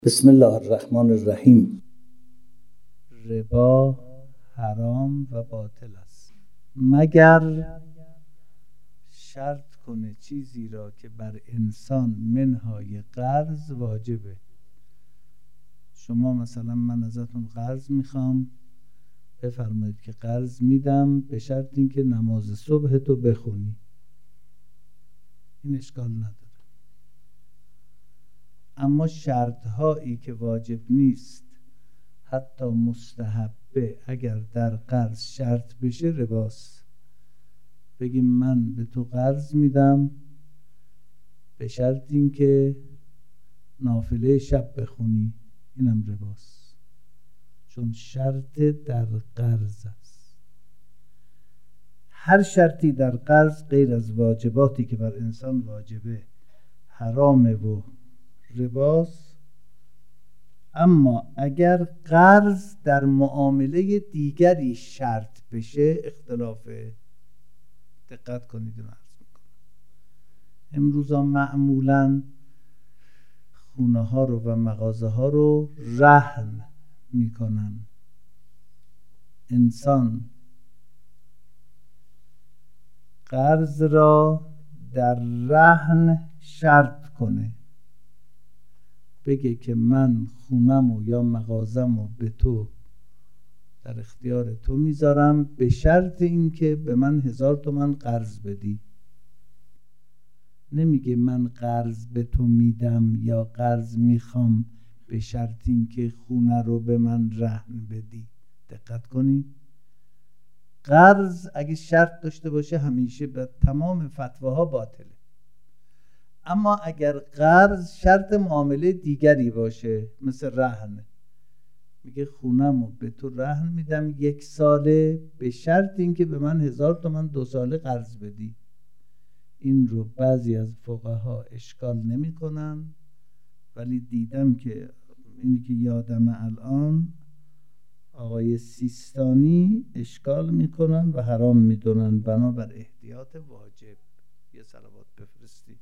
بسم الله الرحمن الرحیم. ربا حرام و باطل است مگر شرط کنه چیزی را که بر انسان منهای قرض واجبه. شما مثلا من ازتون قرض میخوام، بفرمایید که قرض میدم به شرط اینکه نماز صبح تو بخونی. این اشکال نداره. اما شرط هایی که واجب نیست، حتی مستحبه، اگر در قرض شرط بشه رباست. بگیم من به تو قرض میدم به شرط اینکه نافله شب بخونی، اینم رباست، چون شرط در قرض است. هر شرطی در قرض غیر از واجباتی که بر انسان واجبه حرامه و رباست. اما اگر قرض در معامله دیگری شرط بشه اختلافه. دقت کنید و عرض میکنم. امروزا معمولا خونه ها رو و مغازه ها رو رهن میکنن. انسان قرض را در رهن شرط کنه، بگه که من خونمو یا مغازمو به تو در اختیار تو میذارم به شرط اینکه به من 1000 تومان قرض بدی. نمیگه من قرض به تو میدم یا قرض میخوام به شرط اینکه خونه رو به من رهن بدی. دقت کنید. قرض اگه شرط داشته باشه همیشه به تمام فتواها باطله. اما اگر قرض شرط معامله دیگری باشه، مثل رهن، میگه خونمو به تو رهن میدم 1 ساله به شرط اینکه به من 1000 تومان 2 ساله قرض بدی. این رو بعضی از فقها اشکال نمی کنن، ولی دیدم که اینی که یادم الان آقای سیستانی اشکال میکنن و حرام میدونن. بنابر احتیاط واجب یه صلوات بفرستی.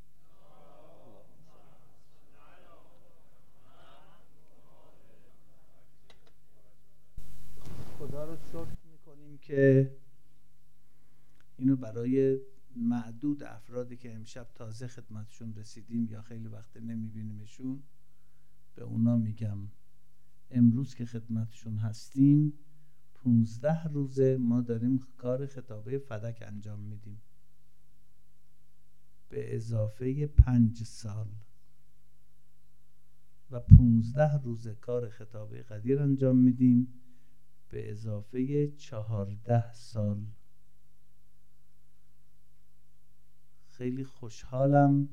خدا رو شکر میکنیم که اینو برای معدود افرادی که امشب تازه خدمتشون رسیدیم یا خیلی وقت نمیبینیمشون، به اونا میگم امروز که خدمتشون هستیم 15 روزه ما داریم کار خطابه فدک انجام میدیم، به اضافه 5 سال، و 15 روزه کار خطابه قدیر انجام میدیم به اضافه 14 سال. خیلی خوشحالم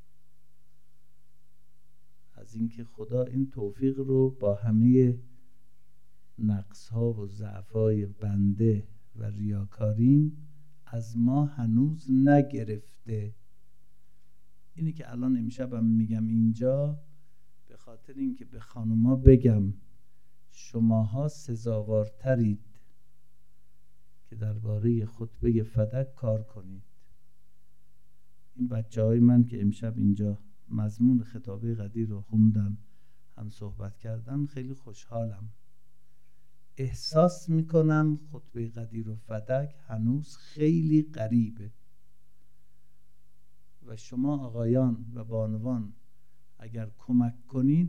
از اینکه خدا این توفیق رو با همه نقص ها و ضعف های بنده و ریاکاریم از ما هنوز نگرفته. اینی که الان امشبم میگم اینجا به خاطر اینکه به خانوما بگم شماها سزاوارترید که درباره خطبه فدک کار کنید. این بچه‌های من که امشب اینجا مضمون خطابه قدیر رو خوندن، هم صحبت کردن، خیلی خوشحالم. احساس میکنم خطبه قدیر و فدک هنوز خیلی قریبه و شما آقایان و بانوان اگر کمک کنید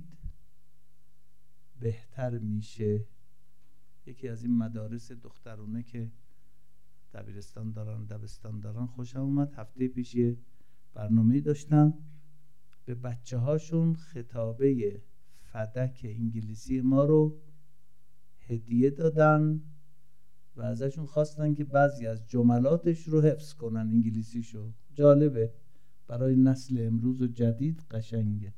بهتر میشه. یکی از این مدارس دخترونه که دبیرستان دارن، دبستان دارن، خوشم اومد. هفته پیش یه برنامه‌ای داشتن، به بچه هاشون خطابه فدک انگلیسی ما رو هدیه دادن و ازشون خواستن که بعضی از جملاتش رو حفظ کنن، انگلیسیشو. جالبه، برای نسل امروز و جدید قشنگه.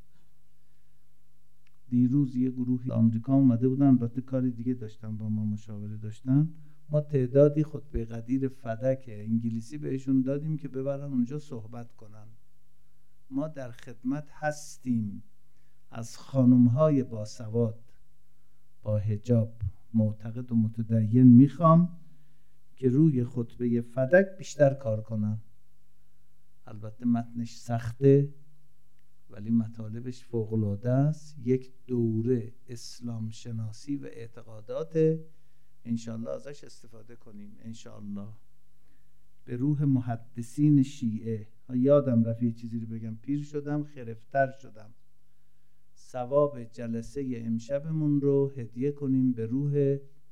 دیروز یه گروه آمریکا اومده بودن، البته کاری دیگه داشتن، با ما مشاوره داشتن. ما تعدادی خطبه قدیر فدک انگلیسی بهشون دادیم که ببرن اونجا صحبت کنن. ما در خدمت هستیم. از خانم‌های باسواد با حجاب معتقد و متدین میخوام که روی خطبه فدک بیشتر کار کنن. البته متنش سخته ولی مطالبش فوق‌العاده است. یک دوره اسلام شناسی و اعتقادات، انشالله ازش استفاده کنیم انشالله. به روح محدثین شیعه. یادم رفت یه چیزی رو بگم، پیر شدم خرفتر شدم. ثواب جلسه امشبمون رو هدیه کنیم به روح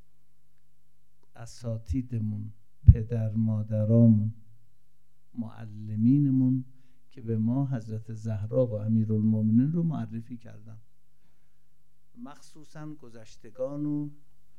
اساتیدمون، پدر مادرامون، معلمینمون که به ما حضرت زهرا و امیرالمومنین رو معرفی کردن، مخصوصا گذشتگان و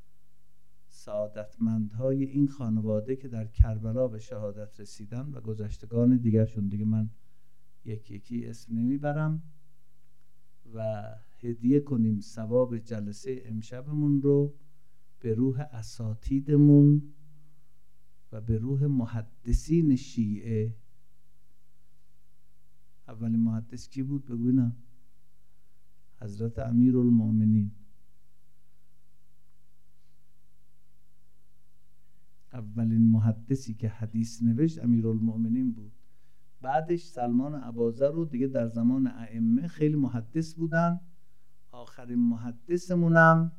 سعادتمندهای این خانواده که در کربلا به شهادت رسیدن و گذشتگان دیگرشون. دیگه من یکی یکی اسم نمیبرم. و هدیه کنیم ثواب جلسه امشبمون رو به روح اساتیدمون و به روح محدثین شیعه. اولین محدث کی بود بگو ببینم؟ حضرت امیرالمومنین. اولین محدثی که حدیث نوشت امیرالمومنین بود. بعدش سلمان اباذر رو دیگه در زمان ائمه خیلی محدث بودن. آخرین محدثمونم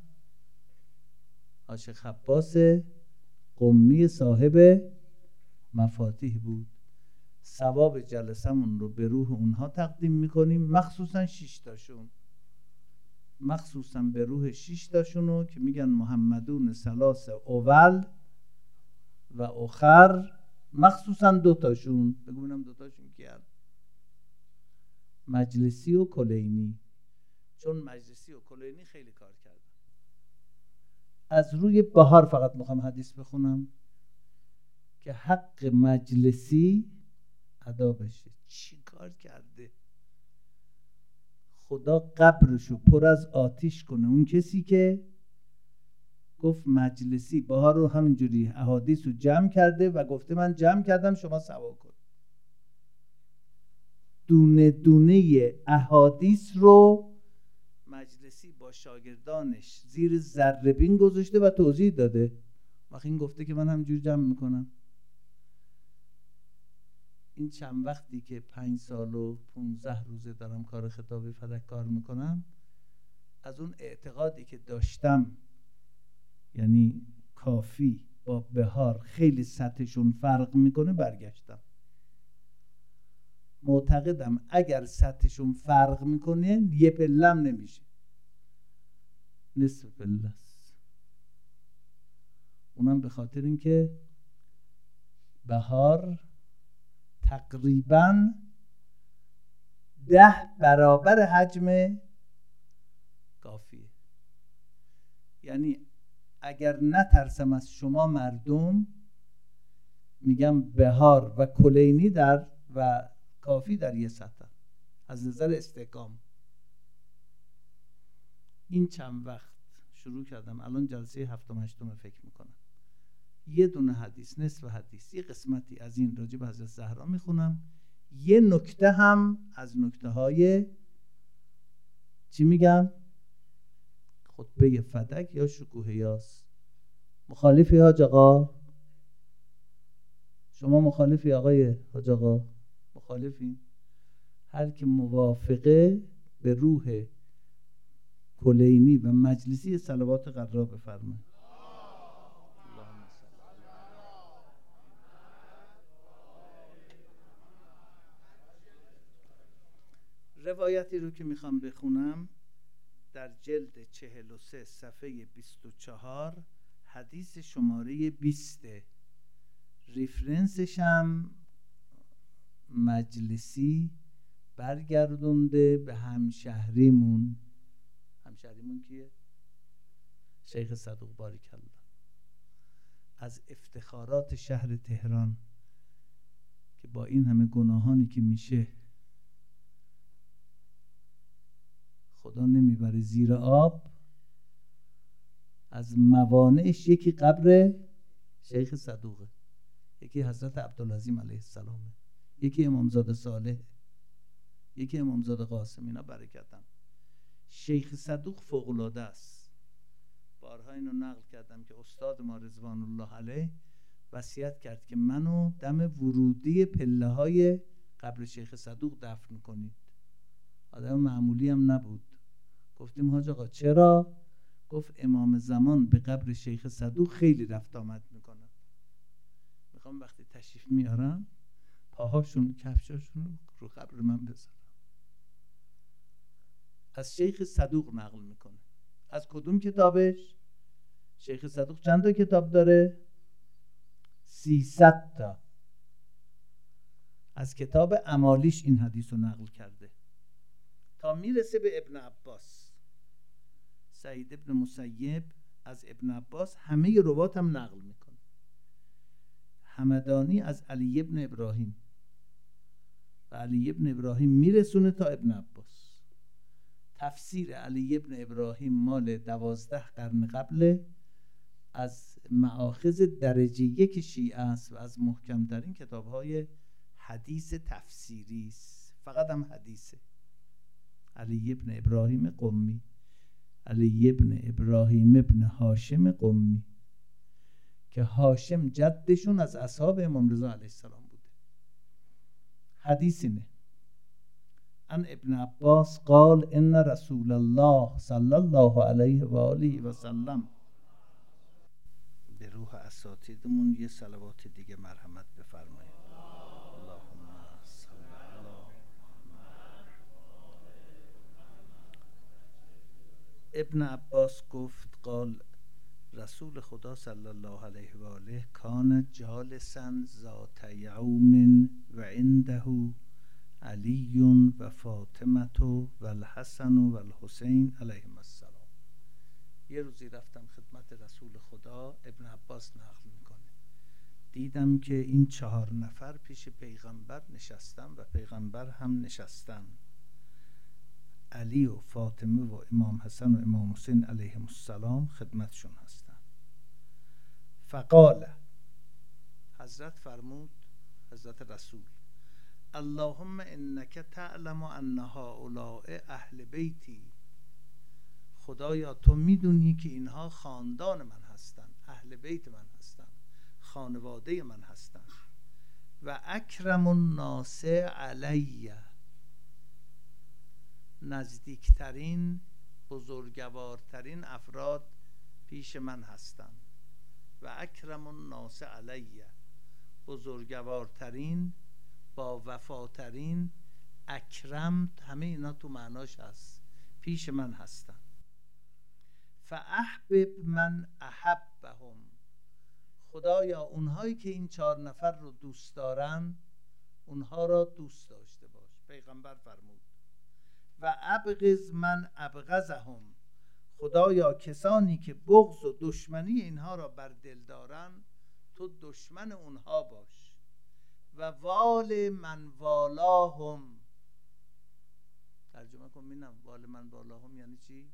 شیخ عباس قمی صاحب مفاتیح بود. ثواب جلسمون رو به روح اونها تقدیم میکنیم، مخصوصا 6 تاشون، مخصوصا به روح 6 تاشونو که میگن محمدون ثلاث اول و اخر، مخصوصا 2 تاشون. بگو ببینم 2 تاشون کیان؟ مجلسی و کلینی. چون مجلسی و کلینی خیلی کار کردن. از روی بهار فقط میخوام حدیث بخونم که حق مجلسی ادا بشه. چی کار کرده؟ خدا قبرشو پر از آتیش کنه اون کسی که گفت مجلسی. بهار رو همینجوری احادیث رو جمع کرده و گفته من جمع کردم شما سوا کن. دونه دونه احادیث رو مجلسی با شاگردانش زیر ذره‌بین گذاشته و توضیح داده. وقتی این گفته که من همینجوری جمع میکنم. این چند وقتی که 5 سال و 15 روزه دارم کار خطاب فلک کار میکنم، از اون اعتقادی که داشتم، یعنی کافی با بهار خیلی سطحشون فرق میکنه، برگشتم. معتقدم اگر سطحشون فرق میکنه یه پلم نمیشه، نصف پله است. اونم به خاطر اینکه بهار تقریباً 10 برابر حجم کافیه. یعنی اگر نترسم از شما مردم، میگم بهار و کلینی در و کافی در یه سطح از نظر استحکام. این چند وقت شروع کردم، الان جلسه 7م 8م فکر میکنم، یه دونه حدیث، نصف حدیث، یه قسمتی از این راجع به حضرت زهرا میخونم، یه نکته هم از نکته های چی میگم؟ خطبه فدک یا شکوه یاس. مخالفی حاج آقا؟ شما مخالفی آقای حاج آقا؟ مخالفین؟ هر که موافقه به روح کلینی و مجلسی صلوات قرار بفرمایید. روایتی رو که میخوام بخونم در جلد 43 صفحه 24 حدیث شماره 20، ریفرنسش هم مجلسی برگردونده به همشهریمون. همشهریمون کیه؟ شیخ صدوق باریکالله. از افتخارات شهر تهران که با این همه گناهانی که میشه خدا نمیبره زیر آب، از موانعش یکی قبر شیخ صدوقه، یکی حضرت عبدالعظیم علیه السلامه، یکی امامزاده صالح، یکی امامزاده قاسم. اینا برکتن. شیخ صدوق فوق‌العاده است. بارها اینو نقل کردم که استاد ما رضوان الله علیه وصیت کرد که منو دم ورودی پله های قبر شیخ صدوق دفن کنید. آدم معمولی هم نبود. گفتیم حاج آقا چرا؟ گفت امام زمان به قبر شیخ صدوق خیلی رفت آمد میکنن، میخوام وقتی تشریف میارم پاهاشون کفشاشون رو قبر من بذارم. از شیخ صدوق نقل میکنه. از کدوم کتابش؟ شیخ صدوق چند تا کتاب داره؟ 300 تا. از کتاب امالیش این حدیث رو نقل کرده تا میرسه به ابن عباس. سعید ابن مسیب از ابن عباس همه روات هم نقل میکنه. همدانی از علی ابن ابراهیم و علی ابن ابراهیم میرسونه تا ابن عباس. تفسیر علی ابن ابراهیم مال 12 قرن قبله، از مآخذ درجه 1 شیعه است و از محکمترین کتاب‌های حدیث تفسیری است. فقط هم حدیثه. علی ابن ابراهیم قمی، علی ابن ابراهیم ابن هاشم قمی، که هاشم جدشون از اصحاب امام رضا علیه السلام بوده. حدیث اینه: ان ابن عباس قال ان رسول الله صلی الله علیه و آله و سلم. به روح اساتیدمون یه صلوات دیگه مرحمت بفرمایید. اللهم صل علی ابن عباس گفت قال رسول خدا صلی الله علیه و آله کان جالسا ذات یوم و عنده علی و فاطمه و الحسن و الحسین علیهم السلام. یه روزی رفتم خدمت رسول خدا، ابن عباس نقل میکنه، دیدم که این 4 نفر پیش پیغمبر نشستن و پیغمبر هم نشستن. علی و فاطمه و امام حسن و امام حسین علیهم السلام خدمتشون هستن. فقال، حضرت فرمود، حضرت رسول، اللهم انک تعلم ان هؤلاء اهل بیتی. خدایا تو میدونی که اینها خاندان من هستن، اهل بیت من هستن، خانواده من هستن. و اکرم الناس علی، نزدیکترین بزرگوارترین افراد پیش من هستن. و اکرم الناس علی، بزرگوارترین، با وفاترین، اکرم، همه اینا تو معناش هست، پیش من هستن. فاحبب من احبهم. خدایا اونهایی که این 4 نفر رو دوست دارن اونها را دوست داشته باش. پیغمبر فرمود و ابغض من ابغضهم. خدایا کسانی که بغض و دشمنی اینها را بر دل دارن تو دشمن اونها باش. و وال من والاهم. ترجمه کن ببینم، وال من والاهم یعنی چی؟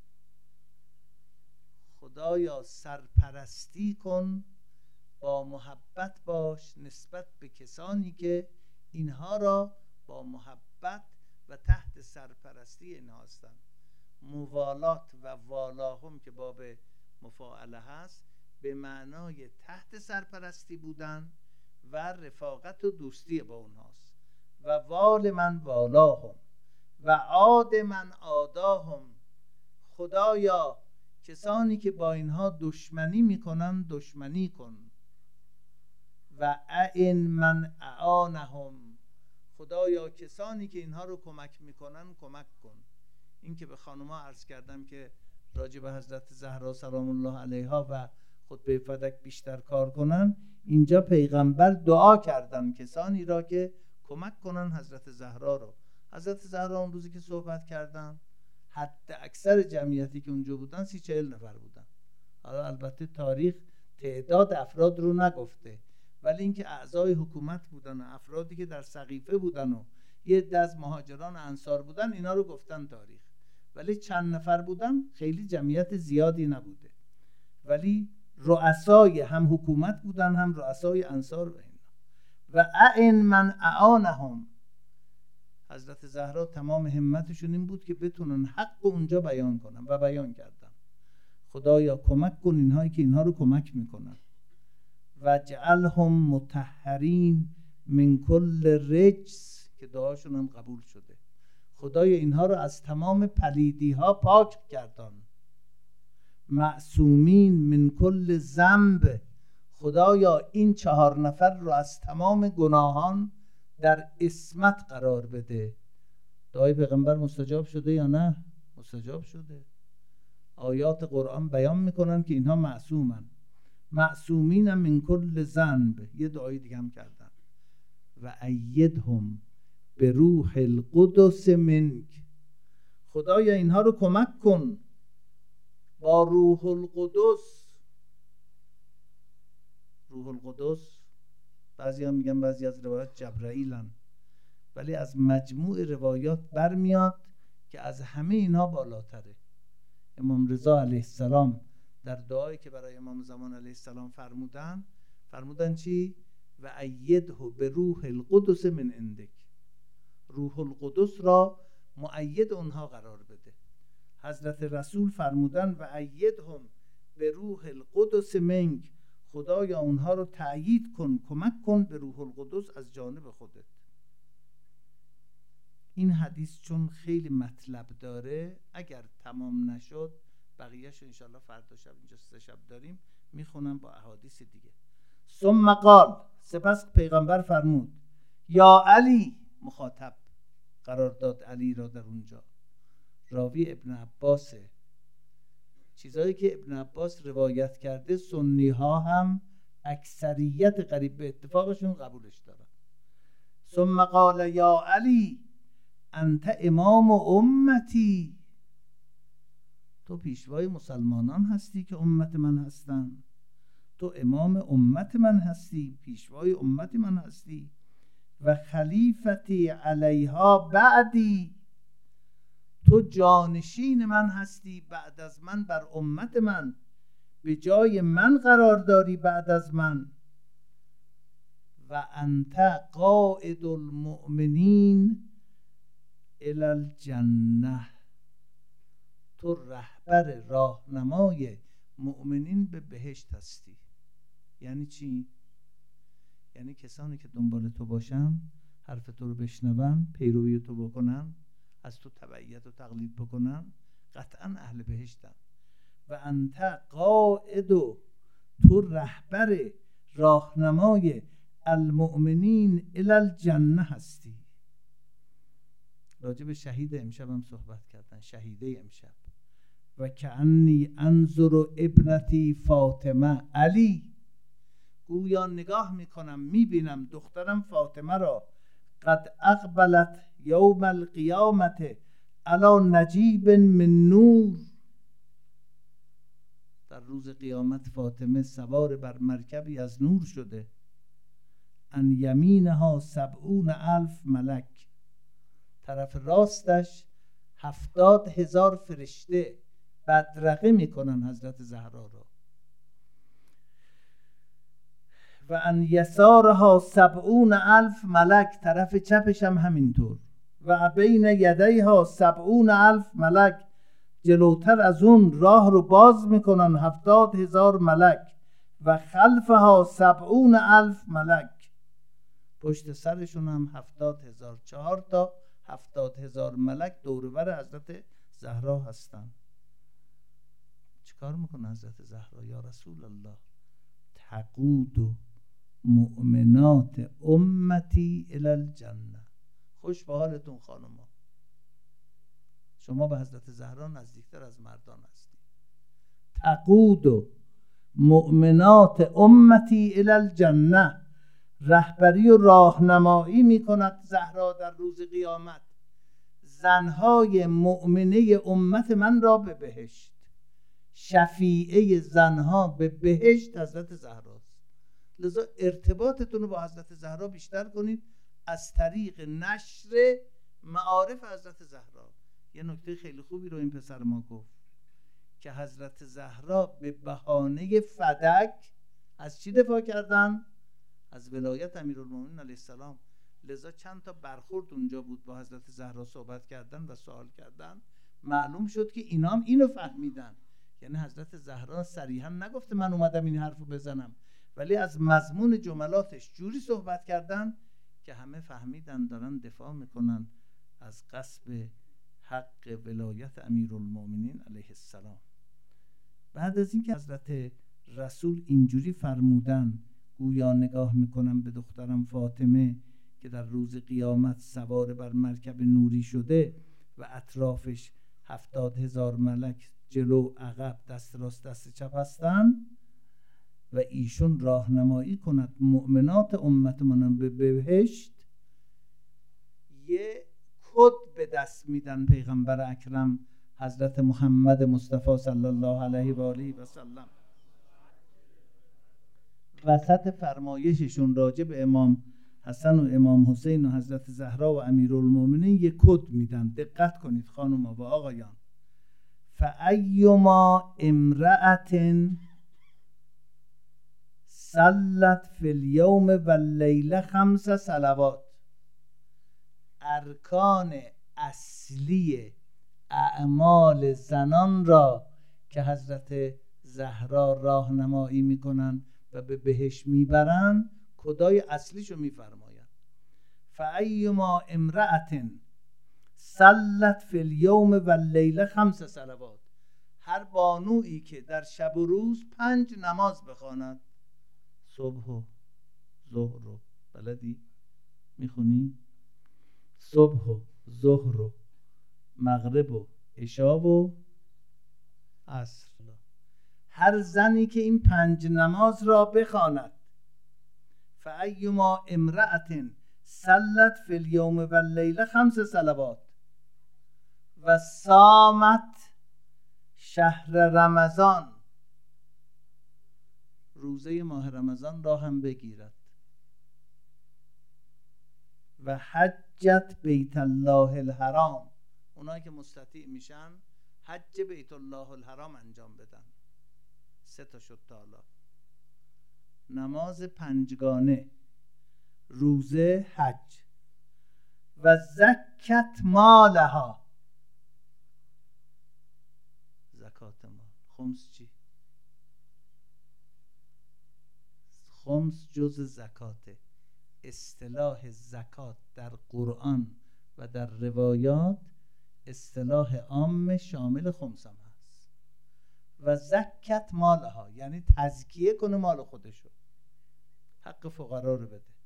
خدایا سرپرستی کن، با محبت باش نسبت به کسانی که اینها را با محبت و تحت سرپرستی اینها هستند. موالات و والاهم که باب مفاعله هست به معنای تحت سرپرستی بودن و رفاقت و دوستی با اونهاست. و وال من والاهم و عاد من عاداهم. خدایا کسانی که با اینها دشمنی میکنن دشمنی کن. و اعن من اعانهم. خدایا کسانی که اینها رو کمک میکنن کمک کن. این که به خانوما عرض کردم که راجع به حضرت زهرا سلام الله علیها و خطبه فدک بیشتر کار کنن، اینجا پیغمبر دعا کردن کسانی را که کمک کنن حضرت زهرا رو. حضرت زهرا اون روزی که صحبت کردن حد اکثر جمعیتی که اونجا بودن 30-40 نفر بودن. حالا البته تاریخ تعداد افراد رو نگفته، ولی اینکه اعضای حکومت بودن و افرادی که در سقیفه بودن و یه عده از مهاجران انصار بودن اینا رو گفتن تاریخ، ولی چند نفر بودن خیلی جمعیت زیادی نبوده. ولی رؤسای هم حکومت بودن هم رؤسای انصار و اینا. و اعن من اعانهم. حضرت زهرا تمام همتشون این بود که بتونن حق اونجا بیان کنن و بیان کردن. خدایا کمک کن اینهایی که اینها رو کمک میکنن. و جعلهم مطهرین من کل رجس، که دعاشون هم قبول شده. خدای اینها رو از تمام پلیدی ها پاک گردان. معصومین من کل ذنب، خدایا این 4 نفر رو از تمام گناهان در عصمت قرار بده. دعای پیغمبر مستجاب شده یا نه؟ مستجاب شده. آیات قرآن بیان میکنن که اینها معصومن. معصومین من کل ذنب. یه دعای دیگه هم کردن، و ایدهم به روح القدس منک، خدایا اینها رو کمک کن با روح القدس. روح القدس بعضی هم میگن بعضی از روایات جبرائیلن، ولی از مجموع روایات برمیاد که از همه اینها بالاتره. امام رضا علیه السلام در دعایی که برای امام زمان علیه السلام فرمودن چی؟ و ایده به روح القدس من عندک، روح القدس را مؤید اونها قرار بده. حضرت رسول فرمودن و ایدهم به روح القدس منک، خدایا اونها رو تأیید کن، کمک کن به روح القدس از جانب خودت. این حدیث چون خیلی مطلب داره، اگر تمام نشد بقیهش انشالله فردا شب، اینجا 3 شب داریم، میخونم با احادیث دیگه. ثم قال، سپس پیغمبر فرمود یا علی، مخاطب قرار داد علی را در اونجا. راوی ابن عباسه. چیزایی که ابن عباس روایت کرده سنی ها هم اکثریت قریب به اتفاقشون قبولش دارن. ثم قال یا علی انت امام امتی، تو پیشوای مسلمانان هستی که امت من هستن، تو امام امت من هستی، پیشوای امت من هستی، و خلیفتی علیها بعدی، تو جانشین من هستی بعد از من بر امت من، به جای من قرار داری بعد از من. و انت قائد المؤمنین الی الجنه، تو رهبر راهنمای مؤمنین به بهشت هستی. یعنی چی؟ یعنی کسانی که دنبال تو باشن، حرف تو رو بشنون، پیروی تو بکنن، از تو تبعیت و تقلید بکنن، قطعا اهل بهشتن. و انت قائد، تو رهبر راهنمای المؤمنین الی الجنه هستی. راجع به شهید امشب هم صحبت کردن، شهیده امشب. و کأنی انظر ابنتی فاطمه، علی گویا نگاه میکنم میبینم دخترم فاطمه را، قد اقبلت یوم القیامت علی نجیب من نور، در روز قیامت فاطمه سوار بر مرکبی از نور شده. ان یمینها 70,000 ملک، طرف راستش 70,000 فرشته بدرقه میکنن حضرت زهرا را. و ان یسارها 70,000 ملک، طرف چپش هم همینطور. و بین یدیها 70,000 ملک، جلوتر از اون راه رو باز میکنن 70,000 ملک. و خلفها 70,000 ملک، پشت سرشون هم 70,000. 4 تا 70,000 ملک دوربر حضرت زهرا هستن. چیکار میکنه حضرت زهرا؟ یا رسول الله تقود مؤمنات امتی الی الجنه. خوش به حالتون خانوما، شما به حضرت زهرا نزدیکتر از مردان هستید. تقود مؤمنات امتی الی الجنه، رهبری و راهنمایی میکند زهرا در روز قیامت زنهای مؤمنه امت من را به بهشت. شفیعه زنها به بهشت حضرت زهراست. لذا ارتباطتون رو با حضرت زهرا بیشتر کنید از طریق نشر معارف حضرت زهرا. یه نکته خیلی خوبی رو این پسر ما گفت که حضرت زهرا به بهانه فدک از چی دفاع کردن؟ از ولایت امیرالمومنین علیه السلام. لذا چند تا برخورد اونجا بود، با حضرت زهرا صحبت کردن و سوال کردن. معلوم شد که اینا هم اینو فهمیدن. یعنی حضرت زهرا صریحا نگفته من اومدم این حرفو بزنم، ولی از مضمون جملاتش جوری صحبت کردن که همه فهمیدن دارن دفاع میکنن از غصب حق ولایت امیرالمومنین علیه السلام. بعد از اینکه حضرت رسول اینجوری فرمودن، گویا نگاه میکنم به دخترم فاطمه که در روز قیامت سوار بر مرکب نوری شده و اطرافش 70,000 ملک جلو عقب دست راست دست چپ هستن و ایشون راهنمایی کند مؤمنات امت منم به بهشت، یه کد به دست میدن پیغمبر اکرم حضرت محمد مصطفی صلی الله علیه و آله و سلم. وسط فرمایششون راجع به امام حسن و امام حسین و حضرت زهرا و امیرالمومنین یک کد میدن. دقت کنید خانوما و آقایان. فایما امرأة صلت فی الیوم و اللیله 5 صلوات، ارکان اصلی اعمال زنان را که حضرت زهرا راهنمایی میکنن و به بهشت میبرن، کدای اصلیشو میفرماین. فایما امرأة صلت فی الیوم و اللیله 5 صلوات، هر بانویی که در شب و روز 5 نماز بخواند، صبح و ظهر و بلدی میخونی؟ صبح و ظهر و مغرب و عشا و عصر، هر زنی که این 5 نماز را بخواند، فایما امرأة صلت فی الیوم و اللیله 5 صلوات و صامت شهر رمضان، روزه ماه رمضان را هم بگیرد، و حجت بیت الله الحرام، اونایی که مستطیع میشن حج بیت الله الحرام انجام بدن. 3 تا شد تا حالا: نماز 5 گانه، روزه، حج. و زکت مالها، زکات مال. خمس چی؟ خمس جز زکاته. اصطلاح زکات در قرآن و در روایات اصطلاح عام شامل خمس هم هست. و زکت مالها یعنی تزکیه کنه مال خودشو، حق فقرا رو بده،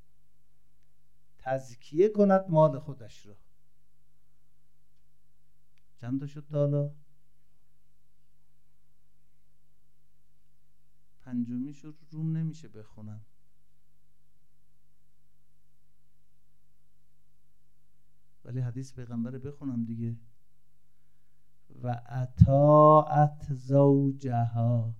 تزکیه کند مال خودش رو. چند تا شد تا حالا؟ 5می شد، روم نمیشه بخونم. ولی حدیث پیغمبر بخونم دیگه. و اطاعت زوجها،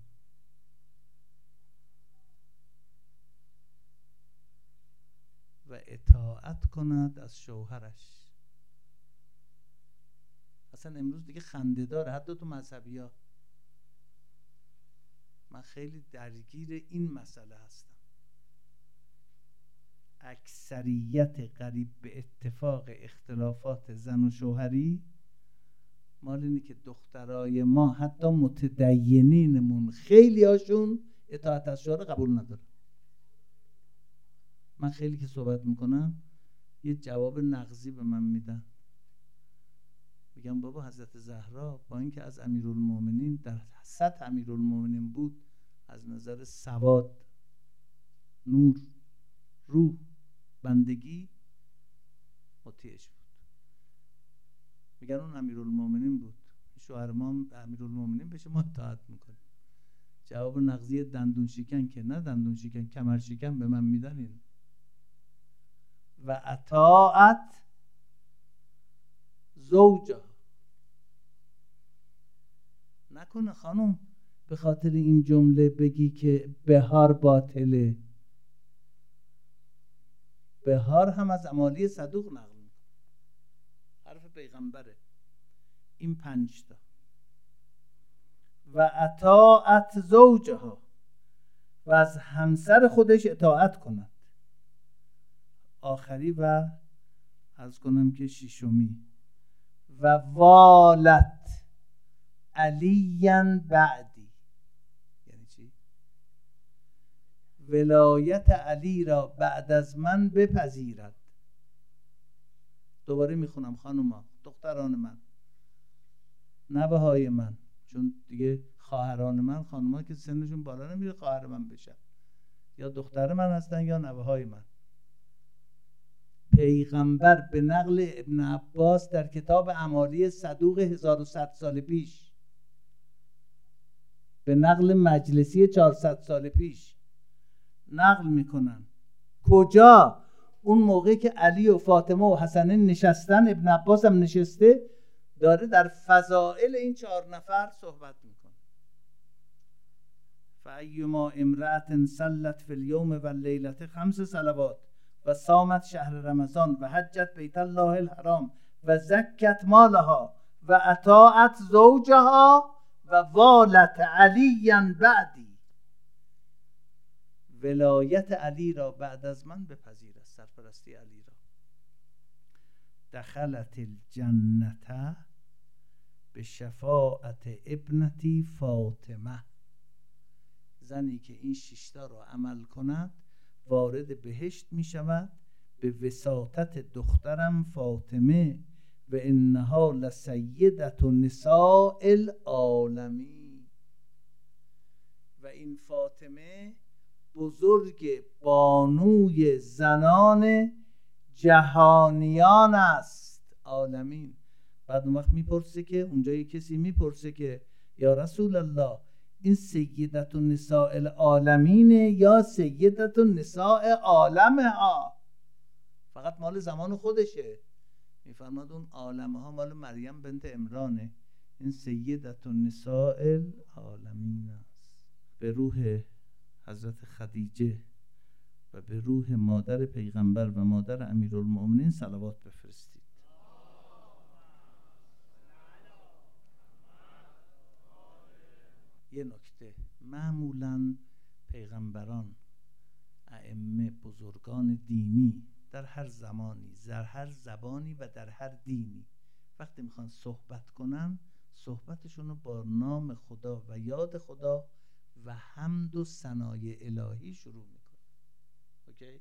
و اطاعت کند از شوهرش. اصلا امروز دیگه خنده داره، حتی تو مذهبی ها. من خیلی درگیر این مسئله هستم. اکثریت قریب به اتفاق اختلافات زن و شوهری مال اینه که دخترای ما، حتی متدینینمون، خیلی هاشون اطاعت از شوهر قبول نداره. من خیلی که صحبت میکنم یه جواب نقضی به من میدن، میگم بابا حضرت زهرا با اینکه از امیرالمومنین در سطح امیرالمومنین بود، از نظر سواد، نور، روح، بندگی مطیعش بود. میگن اون امیرالمومنین بود، شوهر ما امیرالمومنین بشه ما اطاعت میکنیم. جواب نقضی دندون شکن که نه دندون شکن، کمر شکن به من میدن این. و اطاعت زوجها. نکنه خانم به خاطر این جمله بگی که بهار باطله. بهار هم از امالی صدوق نقل میکنه، حرف پیغمبره. این 5 تا. و اطاعت زوجها، و از همسر خودش اطاعت کند. آخری و عرض کنم که 6می. و والت علیاً بعدی، یعنی چی؟ ولایت علی را بعد از من بپذیرد. دوباره میخونم خانوما، دختران من، نوه های من، چون دیگه خواهران من، خانوما که سنشون بالا نمیره خواهر من بشن، یا دختر من هستن یا نوه های من. پیغمبر به نقل ابن عباس در کتاب اعمالی صدوق 1100 سال پیش، به نقل مجلسی 400 سال پیش نقل میکنن، کجا؟ اون موقع که علی و فاطمه و حسن نشستن، ابن عباس هم نشسته، داره در فضائل این 4 نفر صحبت میکنه. فایما امرأة صلت فی اليوم واللیلة 5 صلوات و صامت شهر رمضان و حجت بیت الله الحرام و زکت مالها و اطاعت زوجها و والت علی بعدی، ولایت علی را بعد از من بپذیرد، سرپرستی علی را. دخلت الجنة به شفاعت ابنتی فاطمه، زنی که این 6 تا را عمل کند وارد بهشت می شود به وساطت دخترم فاطمه و انها لسیدة نساء العالمین. و این فاطمه بزرگ بانوی زنان جهانیان است، عالمین. بعد اون وقت میپرسه که اونجا کسی میپرسه که یا رسول الله این سیدة نساء العالمینه یا سیدة نساء عالمها؟ فقط مال زمان خودشه. میفرماد اون عالمها مال مریم بنت عمرانه، این سیدة نساء العالمین است. به روح حضرت خدیجه و به روح مادر پیغمبر و مادر امیرالمؤمنین صلوات بفرستید. یه نکته، معمولاً پیغمبران، ائمه، بزرگان دینی در هر زمانی، در هر زبانی و در هر دینی وقتی میخوان صحبت کنن، صحبتشون رو با نام خدا و یاد خدا و حمد و ثنای الهی شروع میکنن. اوکی؟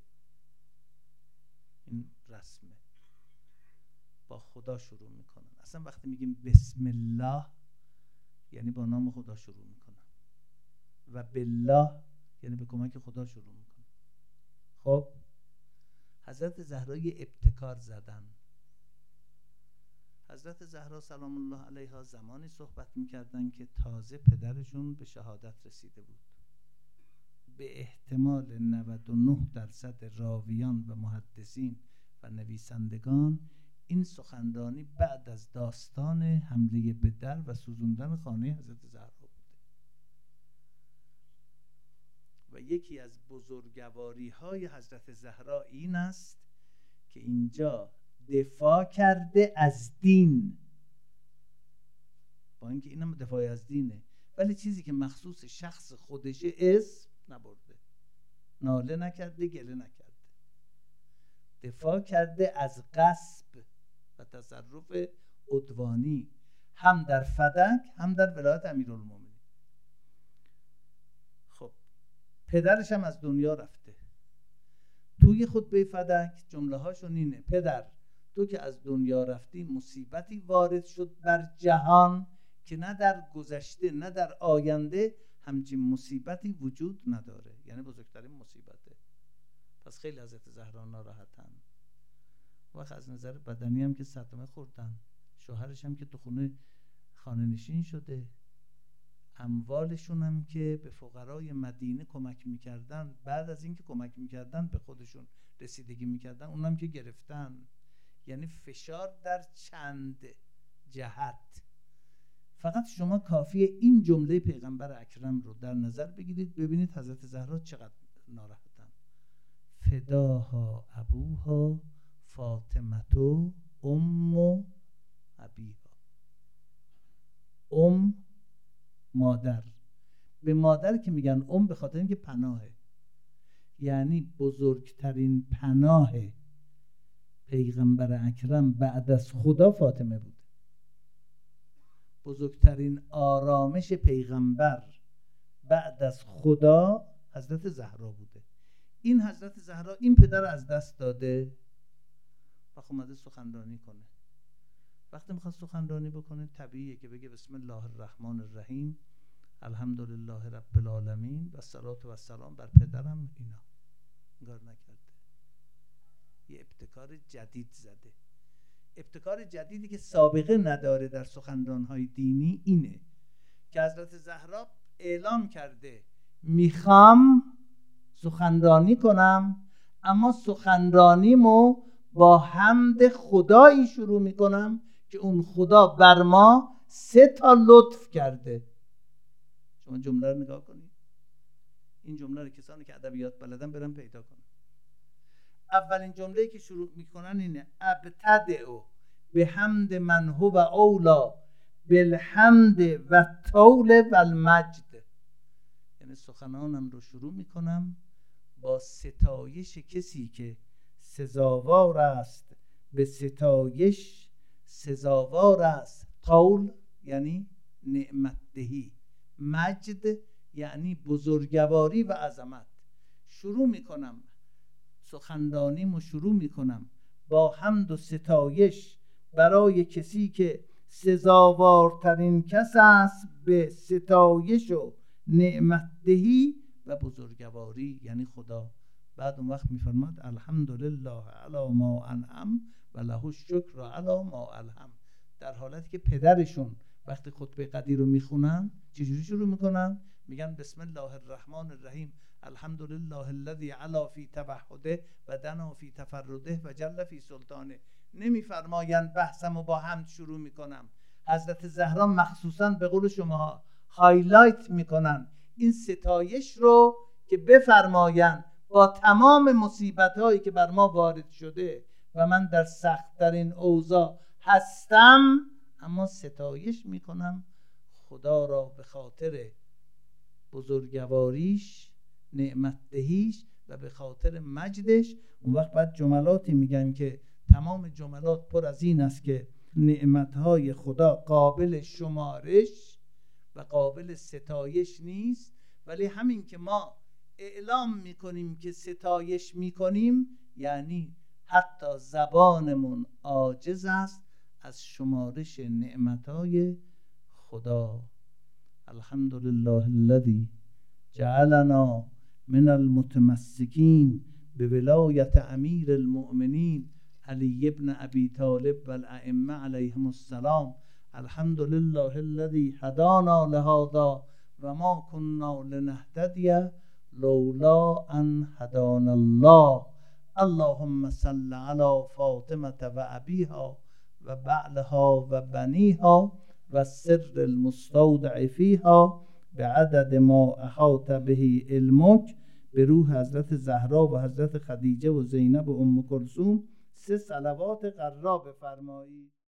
این رسمه، با خدا شروع میکنن. اصلا وقتی میگیم بسم الله یعنی با نام خدا شروع میکنن و بالله یعنی به کمک خدا شروع میکنن. خب حضرت زهرا یه ابتکار زدن. حضرت زهرا سلام الله علیها زمانی صحبت میکردن که تازه پدرشون به شهادت رسیده بود. به احتمال 99% راویان و محدثین و نویسندگان این سخنرانی بعد از داستان حمله به در و سوزوندن خانه حضرت زهرا بوده. و یکی از بزرگواری های حضرت زهرا این است که اینجا دفاع کرده از دین، با اینکه اینم دفاع از دینه، ولی چیزی که مخصوص شخص خودشه اسم نبرده، ناله نکرده، گله نکرده. دفاع کرده از غصب و تصرف عدوانی هم در فدک هم در ولایت امیرالمومنین. خب پدرش هم از دنیا رفته. توی خطبه فدک جمله هاشون اینه: پدر تو که از دنیا رفتی مصیبتی وارد شد بر جهان که نه در گذشته نه در آینده همچین مصیبتی وجود نداره. یعنی بزرگترین مصیبته. پس خیلی حضرت زهرا ناراحتن. وقت از نظر بدنی هم که صدمه خوردن، شوهرش هم که تو خانه نشین شده، اموالشون هم که به فقرای مدینه کمک میکردن، بعد از اینکه کمک میکردن به خودشون رسیدگی میکردن، اونم که گرفتن. یعنی فشار در چند جهت. فقط شما کافیه این جمله پیغمبر اکرم رو در نظر بگیرید، ببینید حضرت زهرا چقدر ناراحتن. فداها ابوها فاطمه ام ابیها. مادر. به مادر که میگن به خاطر اینکه پناهه، یعنی بزرگترین پناه پیغمبر اکرم بعد از خدا فاطمه بود. بزرگترین آرامش پیغمبر بعد از خدا حضرت زهرا بوده. این حضرت زهرا این پدر از دست داده، وقت اومده سخنرانی کنه. وقتی میخواد سخنرانی بکنه طبیعیه که بگه بسم الله الرحمن الرحیم، الحمدلله رب العالمین و الصلاة و السلام بر پدرم. اینا انگار نکرده، یه ابتکار جدید زده. ابتکار جدیدی که سابقه نداره در سخنران‌های دینی اینه که حضرت زهرا اعلام کرده میخوام سخنرانی کنم، اما سخنرانیمو با حمد خدایی شروع میکنم که اون خدا بر ما 3 لطف کرده. شما جمله رو نگاه کنید. این جمله رو کسانی که ادبیات بلدن برن پیدا کنن. اولین جمله‌ای که شروع میکنن اینه ابتدئ به حمد من هو اولا بالحمد و طول و المجد. یعنی سخنانم رو شروع میکنم با ستایش کسی که سزاوار است به ستایش، سزاوار است. طول یعنی نعمت دهی، مجد یعنی بزرگواری و عظمت. شروع میکنم سخنرانیمو شروع میکنم با حمد و ستایش برای کسی که سزاوارترین کس است به ستایش و نعمت دهی و بزرگواری، یعنی خدا. بعد اون وقت میفرماد الحمدلله علی ما انعم و له الشکر علی ما الهم. در حالتی که پدرشون وقتی خطبه قدیر رو میخونن چجوری شروع میکنن؟ میگن بسم الله الرحمن الرحیم الحمدلله الذی علا فی توحده و دنا فی تفرده و جل فی سلطانه. نمیفرمایند بحثمو با حمد شروع میکنم. حضرت زهرا مخصوصا به قول شما هایلایت میکنن این ستایش رو که بفرمایند با تمام مصیبت‌هایی که بر ما وارد شده و من در سخت‌ترین اوضاع هستم، اما ستایش میکنم خدا را به خاطر بزرگواریش، نعمت دهیش و به خاطر مجدش. اون وقت بعد جملاتی میگن که تمام جملات پر از این است که نعمتهای خدا قابل شمارش و قابل ستایش نیست، ولی همین که ما اعلام میکنیم که ستایش میکنیم یعنی حتی زبانمون عاجز است از شمارش نعمتهای خدا. الحمدلله الذی جعلنا من المتمسکین به ولایت امیر المؤمنین علی ابن ابی طالب و الائمه علیهم السلام. الحمدلله الذی هدانا لهذا و ما كنا لنهتدی لولا ان هدانا الله. اللهم صل علی فاطمه و ابیها و بعلها و بنیها و السر المستودع فیها بعدد ما احاط به علمک. به روح حضرت زهرا و حضرت خدیجه و زینب و ام کلثوم 3 صلوات غرا بفرمایید.